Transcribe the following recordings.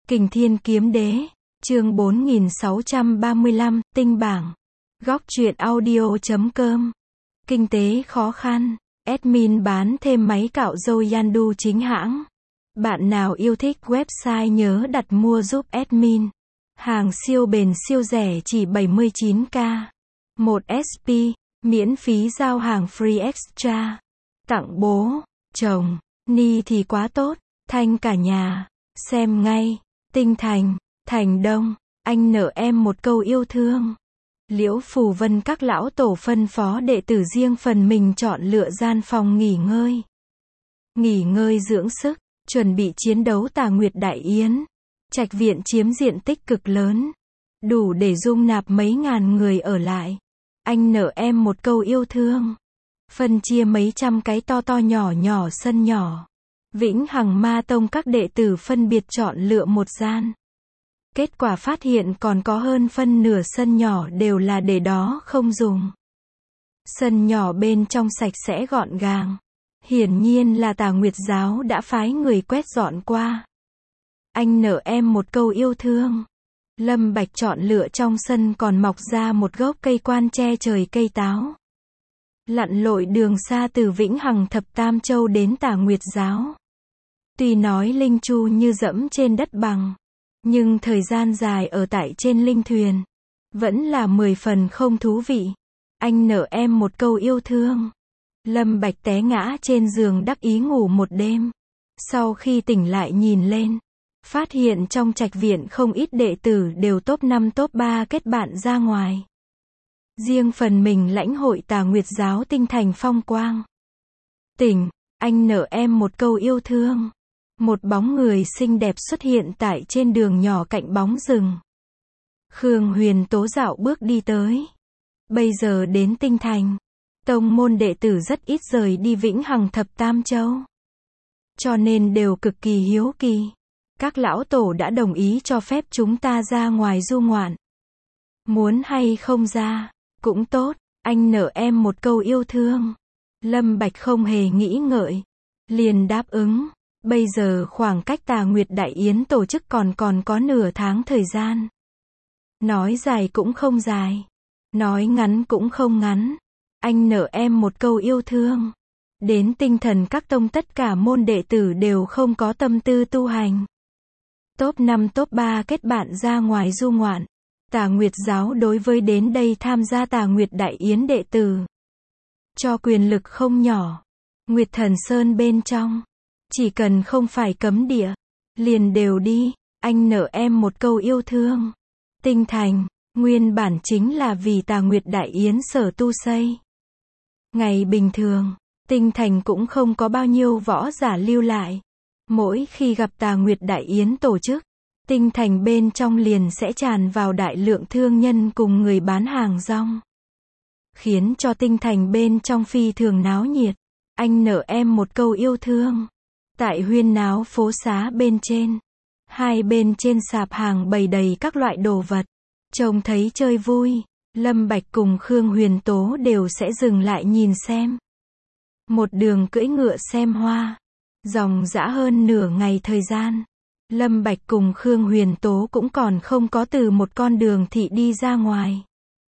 Kình Thiên Kiếm Đế, chương 4635, tinh bảng. Góc truyện audio.com. Kinh tế khó khăn. Admin bán thêm máy cạo râu Yandu chính hãng. Bạn nào yêu thích website nhớ đặt mua giúp admin. Hàng siêu bền siêu rẻ chỉ 79k. 1 SP, miễn phí giao hàng free extra. Tặng bố, chồng, ni thì quá tốt, thanh cả nhà. Xem ngay. Tinh Thành, Thành Đông, anh nợ em một câu yêu thương. Liễu Phù Vân các lão tổ phân phó đệ tử riêng phần mình chọn lựa gian phòng nghỉ ngơi. Nghỉ ngơi dưỡng sức, chuẩn bị chiến đấu Tà Nguyệt Đại Yến. Trạch viện chiếm diện tích cực lớn, đủ để dung nạp mấy ngàn người ở lại. Anh nợ em một câu yêu thương. Phân chia mấy trăm cái to to nhỏ nhỏ sân nhỏ. Vĩnh Hằng Ma Tông các đệ tử phân biệt chọn lựa một gian. Kết quả phát hiện còn có hơn phân nửa sân nhỏ đều là để đó không dùng. Sân nhỏ bên trong sạch sẽ gọn gàng. Hiển nhiên là Tà Nguyệt giáo đã phái người quét dọn qua. Anh nợ em một câu yêu thương. Lâm Bạch chọn lựa trong sân còn mọc ra một gốc cây quan che trời cây táo. Lặn lội đường xa từ Vĩnh Hằng Thập Tam Châu đến Tà Nguyệt giáo. Tuy nói linh chu như dẫm trên đất bằng, nhưng thời gian dài ở tại trên linh thuyền, vẫn là 10 phần không thú vị. Anh nợ em một câu yêu thương. Lâm Bạch té ngã trên giường đắc ý ngủ một đêm. Sau khi tỉnh lại nhìn lên, phát hiện trong trạch viện không ít đệ tử đều top 5 top 3 kết bạn ra ngoài. Riêng phần mình lãnh hội Tà Nguyệt giáo tinh thành phong quang. Tỉnh, anh nợ em một câu yêu thương. Một bóng người xinh đẹp xuất hiện tại trên đường nhỏ cạnh bóng rừng. Khương Huyền Tố dạo bước đi tới. Bây giờ đến tinh thành, tông môn đệ tử rất ít rời đi Vĩnh Hằng Thập Tam Châu. Cho nên đều cực kỳ hiếu kỳ. Các lão tổ đã đồng ý cho phép chúng ta ra ngoài du ngoạn. Muốn hay không ra, cũng tốt, anh nợ em một câu yêu thương. Lâm Bạch không hề nghĩ ngợi, liền đáp ứng. Bây giờ khoảng cách Tà Nguyệt Đại Yến tổ chức còn có nửa tháng thời gian. Nói dài cũng không dài, nói ngắn cũng không ngắn. Anh nợ em một câu yêu thương. Đến tinh thần các tông tất cả môn đệ tử đều không có tâm tư tu hành. Top 5 top 3 kết bạn ra ngoài du ngoạn. Tà Nguyệt giáo đối với đến đây tham gia Tà Nguyệt Đại Yến đệ tử cho quyền lực không nhỏ. Nguyệt Thần Sơn bên trong, chỉ cần không phải cấm địa, liền đều đi. Anh nợ em một câu yêu thương. Tinh Thành, nguyên bản chính là vì Tà Nguyệt Đại Yến sở tu xây. Ngày bình thường, Tinh Thành cũng không có bao nhiêu võ giả lưu lại. Mỗi khi gặp Tà Nguyệt Đại Yến tổ chức, Tinh Thành bên trong liền sẽ tràn vào đại lượng thương nhân cùng người bán hàng rong. Khiến cho Tinh Thành bên trong phi thường náo nhiệt. Anh nợ em một câu yêu thương. Tại huyên náo phố xá bên trên, hai bên trên sạp hàng bày đầy các loại đồ vật. Trông thấy chơi vui, Lâm Bạch cùng Khương Huyền Tố đều sẽ dừng lại nhìn xem. Một đường cưỡi ngựa xem hoa. Dòng dã hơn nửa ngày thời gian. Lâm Bạch cùng Khương Huyền Tố cũng còn không có từ một con đường thị đi ra ngoài.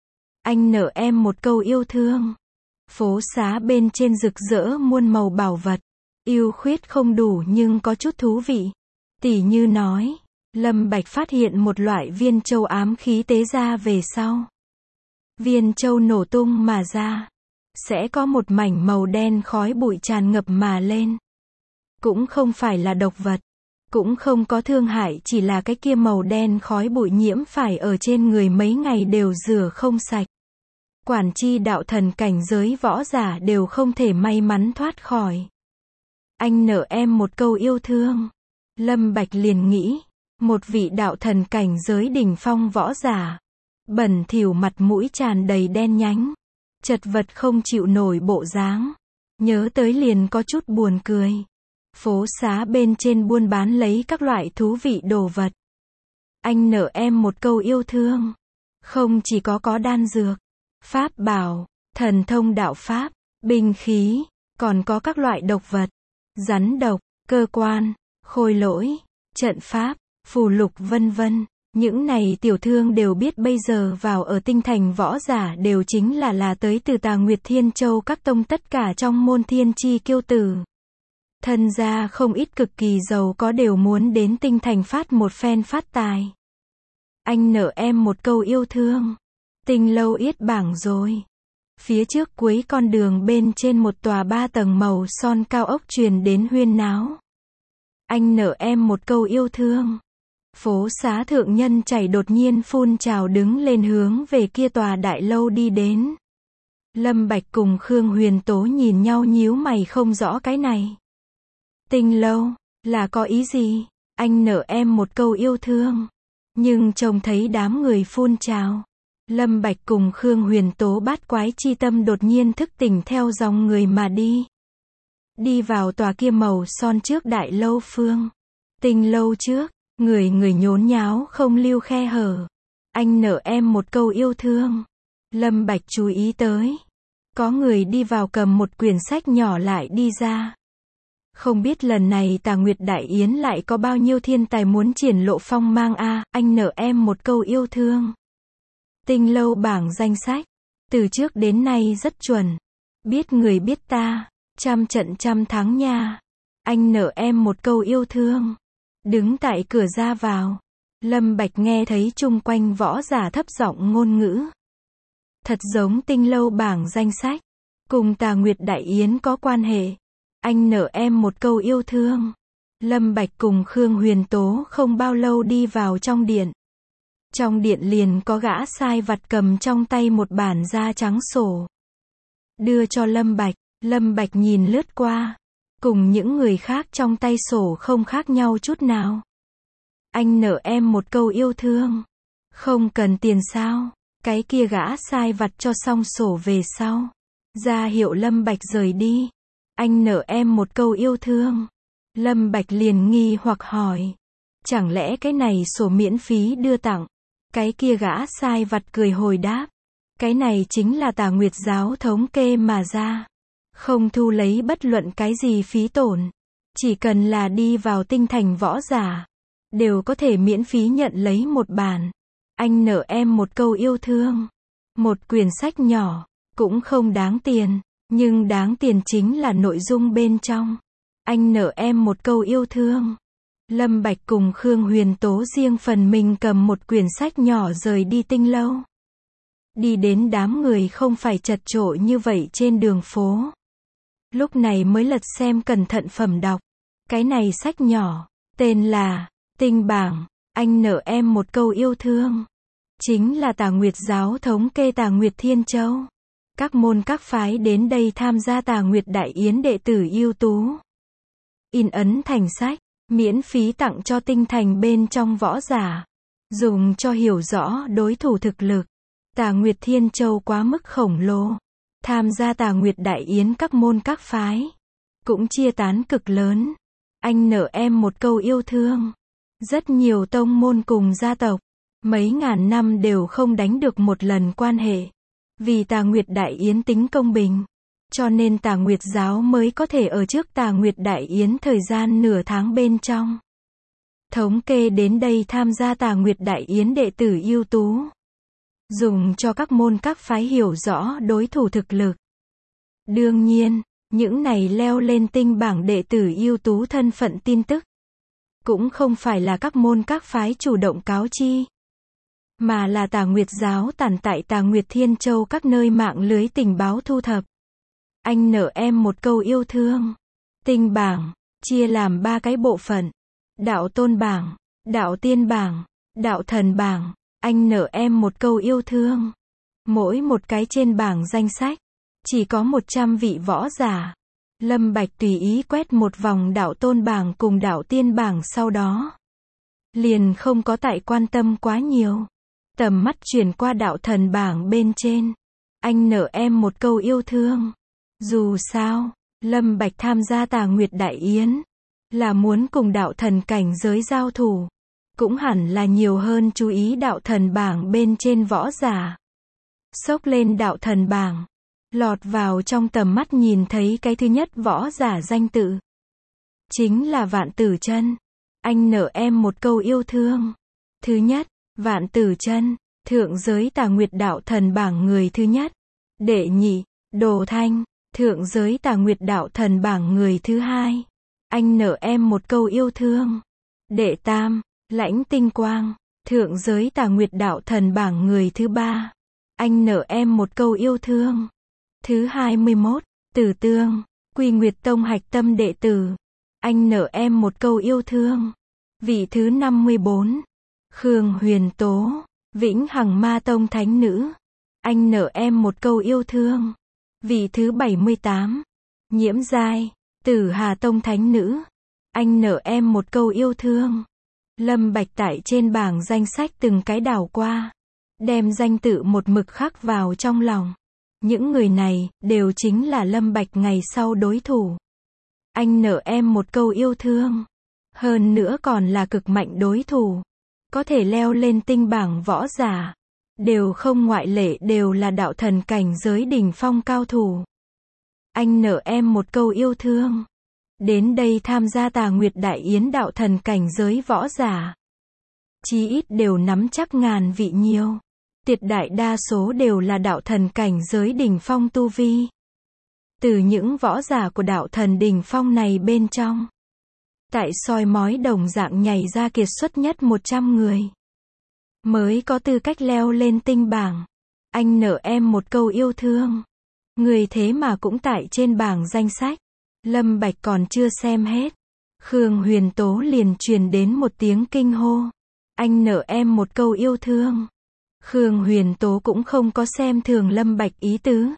Anh nợ em một câu yêu thương. Phố xá bên trên rực rỡ muôn màu bảo vật. Yêu khuyết không đủ nhưng có chút thú vị. Tỉ như nói, Lâm Bạch phát hiện một loại viên châu ám khí tế ra về sau. Viên châu nổ tung mà ra, sẽ có một mảnh màu đen khói bụi tràn ngập mà lên. Cũng không phải là độc vật, cũng không có thương hại, chỉ là cái kia màu đen khói bụi nhiễm phải ở trên người mấy ngày đều rửa không sạch. Quản chi đạo thần cảnh giới võ giả đều không thể may mắn thoát khỏi. Anh nợ em một câu yêu thương. Lâm Bạch liền nghĩ, một vị đạo thần cảnh giới đỉnh phong võ giả, bẩn thỉu mặt mũi tràn đầy đen nhánh, chật vật không chịu nổi bộ dáng. Nhớ tới liền có chút buồn cười. Phố xá bên trên buôn bán lấy các loại thú vị đồ vật. Anh nợ em một câu yêu thương. Không chỉ có đan dược, pháp bảo, thần thông đạo pháp, binh khí, còn có các loại độc vật. Rắn độc, cơ quan, khôi lỗi, trận pháp, phù lục vân vân. Những này tiểu thương đều biết bây giờ vào ở tinh thành võ giả đều chính là tới từ Tà Nguyệt Thiên Châu các tông tất cả trong môn thiên chi kiêu tử. Thân gia không ít cực kỳ giàu có đều muốn đến tinh thành phát một phen phát tài. Anh nợ em một câu yêu thương. Tinh lâu yết bảng rồi. Phía trước cuối con đường bên trên một tòa 3 tầng màu son cao ốc truyền đến huyên náo. Anh nợ em một câu yêu thương. Phố xá thượng nhân chảy đột nhiên phun trào đứng lên hướng về kia tòa đại lâu đi đến. Lâm Bạch cùng Khương Huyền Tố nhìn nhau nhíu mày không rõ cái này. Tinh lâu, là có ý gì? Anh nợ em một câu yêu thương. Nhưng trông thấy đám người phun trào. Lâm Bạch cùng Khương Huyền Tố bát quái chi tâm đột nhiên thức tỉnh theo dòng người mà đi. Đi vào tòa kia màu son trước đại lâu phương. Tinh lâu trước, người nhốn nháo không lưu khe hở. Anh nợ em một câu yêu thương. Lâm Bạch chú ý tới. Có người đi vào cầm một quyển sách nhỏ lại đi ra. Không biết lần này Tà Nguyệt Đại Yến lại có bao nhiêu thiên tài muốn triển lộ phong mang a, anh nợ em một câu yêu thương. Tinh lâu bảng danh sách. Từ trước đến nay rất chuẩn. Biết người biết ta. Trăm trận trăm thắng nha. Anh nợ em một câu yêu thương. Đứng tại cửa ra vào. Lâm Bạch nghe thấy chung quanh võ giả thấp giọng ngôn ngữ. Thật giống tinh lâu bảng danh sách. Cùng Tà Nguyệt Đại Yến có quan hệ. Anh nợ em một câu yêu thương. Lâm Bạch cùng Khương Huyền Tố không bao lâu đi vào trong điện. Trong điện liền có gã sai vặt cầm trong tay một bản da trắng sổ. Đưa cho Lâm Bạch. Lâm Bạch nhìn lướt qua. Cùng những người khác trong tay sổ không khác nhau chút nào. Anh nợ em một câu yêu thương. Không cần tiền sao? Cái kia gã sai vặt cho xong sổ về sau. Ra hiệu Lâm Bạch rời đi. Anh nợ em một câu yêu thương. Lâm Bạch liền nghi hoặc hỏi. Chẳng lẽ cái này sổ miễn phí đưa tặng? Cái kia gã sai vặt cười hồi đáp. Cái này chính là Tà Nguyệt giáo thống kê mà ra. Không thu lấy bất luận cái gì phí tổn. Chỉ cần là đi vào tinh thành võ giả. Đều có thể miễn phí nhận lấy một bản. Anh nợ em một câu yêu thương. Một quyển sách nhỏ. Cũng không đáng tiền. Nhưng đáng tiền chính là nội dung bên trong. Anh nợ em một câu yêu thương. Lâm Bạch cùng Khương Huyền Tố riêng phần mình cầm một quyển sách nhỏ rời đi tinh lâu. Đi đến đám người không phải chật chội như vậy trên đường phố. Lúc này mới lật xem cẩn thận phẩm đọc. Cái này sách nhỏ, tên là Tinh Bảng, anh nợ em một câu yêu thương. Chính là Tà Nguyệt giáo thống kê Tà Nguyệt Thiên Châu. Các môn các phái đến đây tham gia Tà Nguyệt Đại Yến đệ tử ưu tú. In ấn thành sách, miễn phí tặng cho tinh thành bên trong võ giả. Dùng cho hiểu rõ đối thủ thực lực. Tà Nguyệt Thiên Châu quá mức khổng lồ. Tham gia Tà Nguyệt Đại Yến các môn các phái. Cũng chia tán cực lớn. Anh nợ em một câu yêu thương. Rất nhiều tông môn cùng gia tộc. Mấy ngàn năm đều không đánh được một lần quan hệ. Vì Tà Nguyệt Đại Yến tính công bình. Cho nên Tà Nguyệt giáo mới có thể ở trước Tà Nguyệt Đại Yến thời gian nửa tháng bên trong. Thống kê đến đây tham gia Tà Nguyệt Đại Yến đệ tử ưu tú. Dùng cho các môn các phái hiểu rõ đối thủ thực lực. Đương nhiên, những này leo lên tinh bảng đệ tử ưu tú thân phận tin tức. Cũng không phải là các môn các phái chủ động cáo chi. Mà là Tà Nguyệt giáo tản tại Tà Nguyệt Thiên Châu các nơi mạng lưới tình báo thu thập. Anh nợ em một câu yêu thương. Tinh bảng, chia làm 3 cái bộ phận. Đạo tôn bảng, đạo tiên bảng, đạo thần bảng. Anh nợ em một câu yêu thương. Mỗi một cái trên bảng danh sách. Chỉ có 100 vị võ giả. Lâm Bạch tùy ý quét một vòng đạo tôn bảng cùng đạo tiên bảng sau đó. Liền không có tại quan tâm quá nhiều. Tầm mắt chuyển qua đạo thần bảng bên trên. Anh nợ em một câu yêu thương. Dù sao, Lâm Bạch tham gia Tà Nguyệt Đại Yến. Là muốn cùng đạo thần cảnh giới giao thủ. Cũng hẳn là nhiều hơn chú ý đạo thần bảng bên trên võ giả. Xốc lên đạo thần bảng. Lọt vào trong tầm mắt nhìn thấy cái thứ nhất võ giả danh tự. Chính là Vạn Tử Chân. Anh nợ em một câu yêu thương. Thứ nhất, Vạn Tử Chân, thượng giới Tà Nguyệt đạo thần bảng người thứ nhất. Đệ nhị, Đồ Thanh, thượng giới Tà Nguyệt đạo thần bảng người thứ hai. Anh nợ em một câu yêu thương. Đệ tam, Lãnh Tinh Quang, thượng giới Tà Nguyệt đạo thần bảng người thứ ba. Anh nợ em một câu yêu thương. Thứ 21, Tử Tương, Quy Nguyệt Tông hạch tâm đệ tử. Anh nợ em một câu yêu thương. Vị thứ 54, Khương Huyền Tố, Vĩnh Hằng Ma Tông thánh nữ. Anh nợ em một câu yêu thương. Vị thứ 78, Nhiễm Giai, Tử Hà Tông thánh nữ. Anh nợ em một câu yêu thương. Lâm Bạch tại trên bảng danh sách từng cái đảo qua, đem danh tự một mực khắc vào trong lòng. Những người này, đều chính là Lâm Bạch ngày sau đối thủ. Anh nợ em một câu yêu thương. Hơn nữa còn là cực mạnh đối thủ. Có thể leo lên tinh bảng võ giả. Đều không ngoại lệ đều là đạo thần cảnh giới đỉnh phong cao thủ. Anh nợ em một câu yêu thương. Đến đây tham gia Tà Nguyệt Đại Yến đạo thần cảnh giới võ giả. Chí ít đều nắm chắc ngàn vị nhiều. Tuyệt đại đa số đều là đạo thần cảnh giới đỉnh phong tu vi. Từ những võ giả của đạo thần đỉnh phong này bên trong, tại soi mói đồng dạng nhảy ra kiệt xuất nhất 100 người, mới có tư cách leo lên tinh bảng. Anh nợ em một câu yêu thương. Người thế mà cũng tại trên bảng danh sách. Lâm Bạch còn chưa xem hết, Khương Huyền Tố liền truyền đến một tiếng kinh hô. Anh nợ em một câu yêu thương. Khương Huyền Tố cũng không có xem thường Lâm Bạch ý tứ,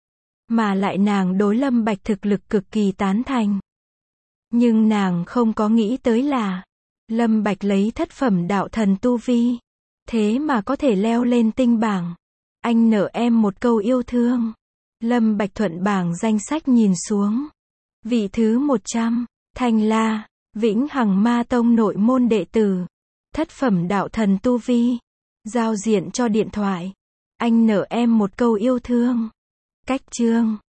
mà lại nàng đối Lâm Bạch thực lực cực kỳ tán thành. Nhưng nàng không có nghĩ tới là, Lâm Bạch lấy thất phẩm đạo thần tu vi, thế mà có thể leo lên tinh bảng. Anh nợ em một câu yêu thương. Lâm Bạch thuận bảng danh sách nhìn xuống. Vị thứ 100, Thanh La, Vĩnh Hằng Ma Tông nội môn đệ tử. Thất phẩm đạo thần tu vi. Giao diện cho điện thoại. Anh nợ em một câu yêu thương. Cách chương